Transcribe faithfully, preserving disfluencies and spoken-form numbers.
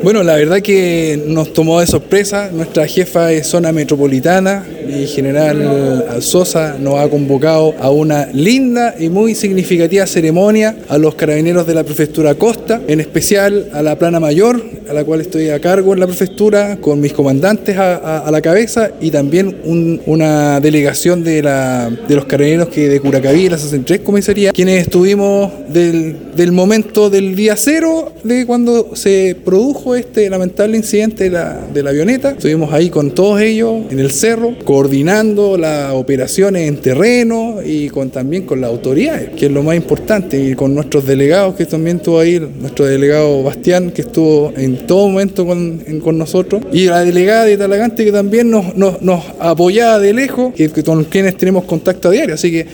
Bueno, la verdad que nos tomó de sorpresa. Nuestra jefa de zona metropolitana, mi general Sosa, nos ha convocado a una linda y muy significativa ceremonia a los carabineros de la prefectura Costa, en especial a la plana mayor, a la cual estoy a cargo en la prefectura, con mis comandantes a, a, a la cabeza, y también un, una delegación de, la, de los carabineros que de Curacaví, la sesenta y tres comisaría, quienes estuvimos del, del momento del día cero de cuando se produjo este lamentable incidente de la, de la avioneta. Estuvimos ahí con todos ellos en el cerro, coordinando las operaciones en terreno y con, también con las autoridades, que es lo más importante, y con nuestros delegados, que también estuvo ahí, nuestro delegado Bastián, que estuvo en todo momento con, en, con nosotros, y la delegada de Talagante, que también nos, nos, nos apoyaba de lejos, que, que con quienes tenemos contacto a diario. Así que